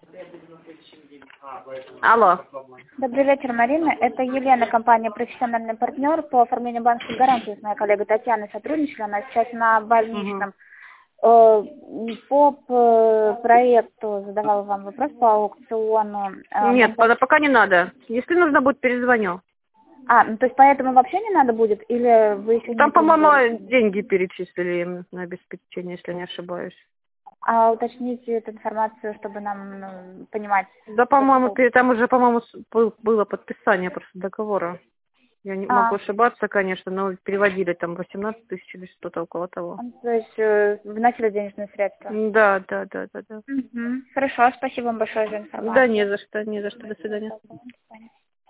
Алло. Добрый вечер, Марина. Это Елена, компания «Профессиональный партнер» по оформлению банковской гарантии. С моей коллегой Татьяной сотрудничали. Она сейчас на больничном. По проекту задавала вам вопрос по аукциону. Нет, пока не надо. Если нужно будет, перезвоню. Ну, то есть поэтому вообще не надо будет? Или вы еще Там, не перезвонили? по-моему, деньги перечислили им на обеспечение, если не ошибаюсь. Уточните эту информацию, чтобы нам понимать. Да, по-моему, там уже, по-моему, было подписание просто договора. Я не могу ошибаться, конечно, но переводили там 18 тысяч или что-то около того. То есть вносили денежные средства? Да. Хорошо, спасибо вам большое за информацию. Да, не за что, До свидания. До свидания.